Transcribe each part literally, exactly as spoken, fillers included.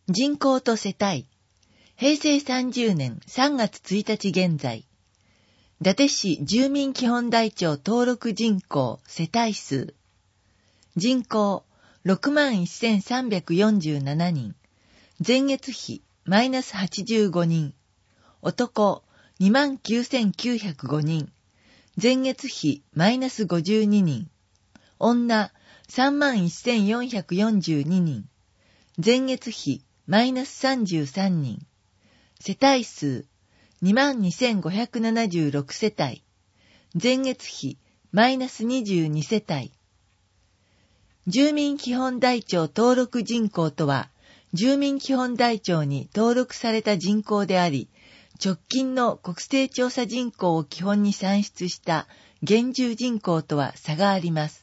人口と世帯。へいせいさんじゅうねんさんがつついたち現在。伊達市住民基本台帳登録人口世帯数。人口 ろくまんせんさんびゃくよんじゅうななにん。前月比マイナスはちじゅうごにん。男 にまんきゅうせんきゅうひゃくごにん。前月比マイナスごじゅうににん。女さんまんせんよんひゃくよんじゅうににん。前月比マイナスさんじゅうさんにん。世帯数 にまんにせんごひゃくななじゅうろく 世帯。前月比マイナスにじゅうに世帯。住民基本台帳登録人口とは、住民基本台帳に登録された人口であり、直近の国勢調査人口を基本に算出した現住人口とは差があります。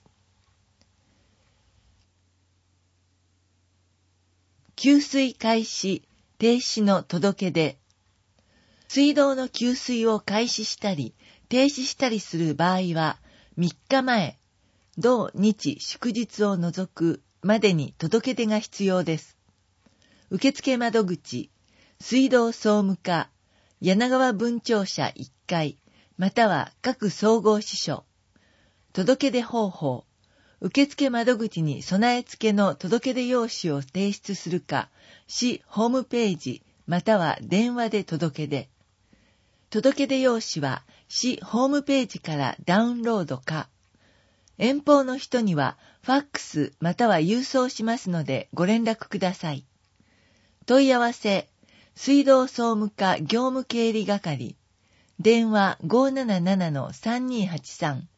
給水開始、停止の届け出。水道の給水を開始したり、停止したりする場合は、みっかまえ、土日祝日を除くまでに届け出が必要です。受付窓口、水道総務課、柳川分庁舎いっかい、または各総合支所。届け出方法、受付窓口に備え付けの届け出用紙を提出するか、市ホームページ、または電話で届け出。届け出用紙は市ホームページからダウンロードか、遠方の人にはファックスまたは郵送しますのでご連絡ください。問い合わせ、水道総務課業務経理係、電話 ごーなななな さんにーはちさん。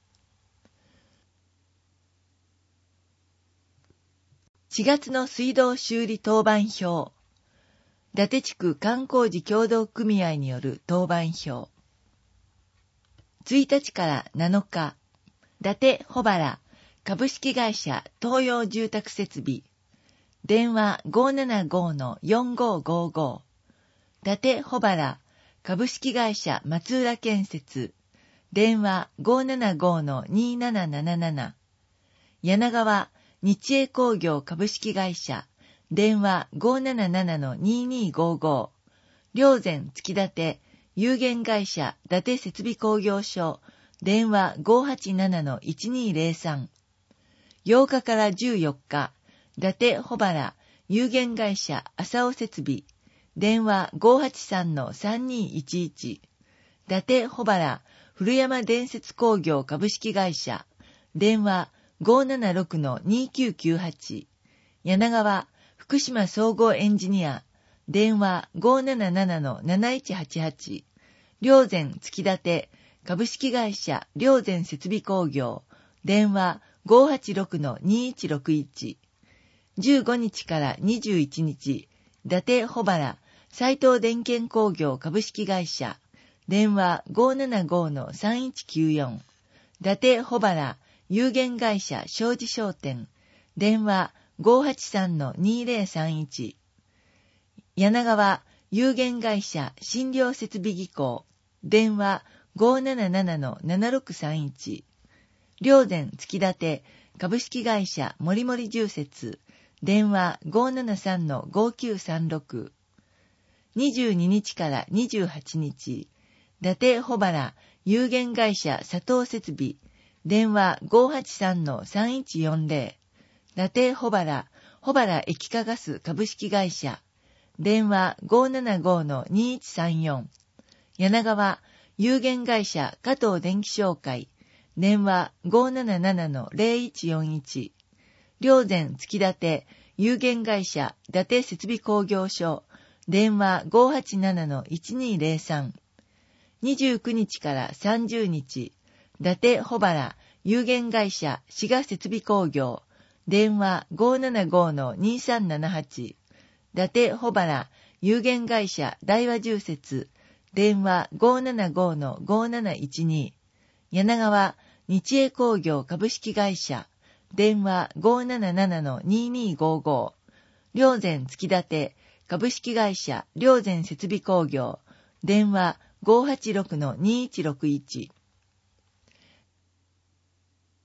しがつの水道修理当番表。伊達地区観光事協同組合による当番表。ついたちからなのか、伊達保原株式会社東洋住宅設備。電話 ごーななご よんごーごーご。伊達保原株式会社松浦建設。電話 ごーななご にーなななななな。柳川日栄工業株式会社。電話 ごーなななな にーにーごーご。霊山月立有限会社伊達設備工業所。電話 ごーはちなな いちにーぜろさん。ようかからじゅうよっか、伊達保原有限会社浅尾設備。電話 ごーはちさん さんにーいちいち。伊達保原古山伝説工業株式会社。電話 ごーななろく にーきゅうきゅうはち。柳川福島総合エンジニア。電話 ごーなななな なないちはちはち。霊山月立株式会社霊山設備工業。電話 ごーはちろく にーいちろくいち。じゅうごにちからにじゅういちにち、伊達保原斉藤電検工業株式会社。電話 ごーななご さんいちきゅうよん。伊達保原有限会社庄司商店。電話 ごーはちさん にーぜろさんいち。柳川有限会社診療設備技工。電話 ごーなななな ななろくさんいち。霊山月立株式会社もりもり住設。電話 ごーななさん ごーきゅうさんろく。にじゅうににちからにじゅうはちにち、伊達保原有限会社佐藤設備。電話 ごーはちさん さんいちよんぜろ。伊達保原保原液化ガス株式会社。電話 ごーななご にーいちさんよん。柳川有限会社加藤電気商会。電話 ごーなななな ぜろいちよんいち。霊山月立有限会社伊達設備工業所。電話 ごーはちなな いちにーぜろさん。にじゅうくにちからさんじゅうにち、伊達保原有限会社滋賀設備工業。電話 ごーななご にーさんななはち。伊達保原有限会社大和住設。電話 ごーななご ごーなないちに。柳川日栄工業株式会社。電話 ごーなななな にーにーごーご。霊山月立株式会社霊山設備工業。電話 ごーはちろく にーいちろくいち。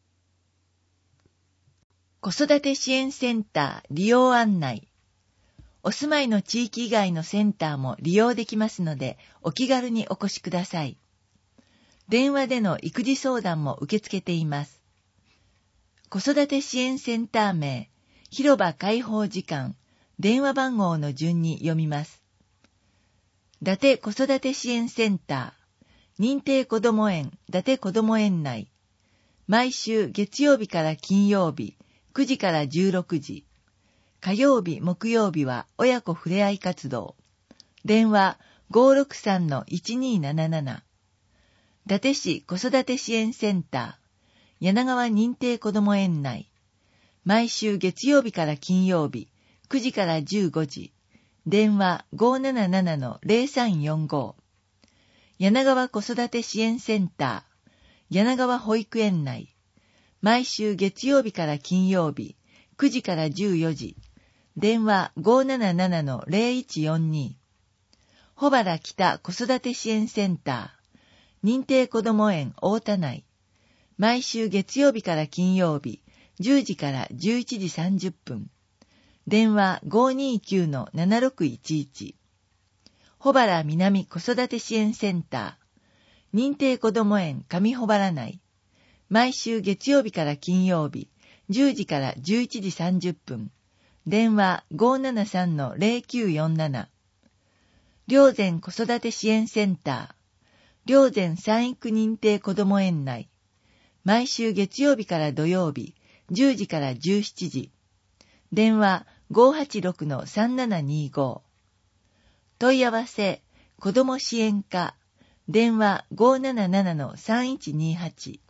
子育て支援センター利用案内。 お住まいの地域以外のセンターも利用できますので、お気軽にお越しください。電話での育児相談も受け付けています。子育て支援センター名、広場開放時間、電話番号の順に読みます。伊達子育て支援センター、認定こども園伊達こども園内、毎週月曜日から金曜日、くじからじゅうろくじ、火曜日、木曜日は親子ふれあい活動。電話 ごーろくさんのいちにーなななな。伊達市子育て支援センター、柳川認定こども園内。毎週月曜日から金曜日、くじからじゅうごじ。電話 ごーななななのぜろさんよんご。柳川子育て支援センター、柳川保育園内。毎週月曜日から金曜日、くじからじゅうよじ。電話 ごーななななのぜろいちよんに。保原北子育て支援センター、認定こども園太田内。毎週月曜日から金曜日、じゅうじからじゅういちじさんじゅっぷん。電話 ごーにーきゅうのななろくいちいち。保原南子育て支援センター、認定こども園上保原内。毎週月曜日から金曜日、じゅうじからじゅういちじさんじゅっぷん。電話 ごーななさんのぜろきゅうよんなな。霊山子育て支援センター、霊山産育認定こども園内。毎週月曜日から土曜日、じゅうじからじゅうしちじ。電話 ごーはちろくのさんななにーご。問い合わせ、子ども支援課、電話 ごーななななのさんいちにーはち。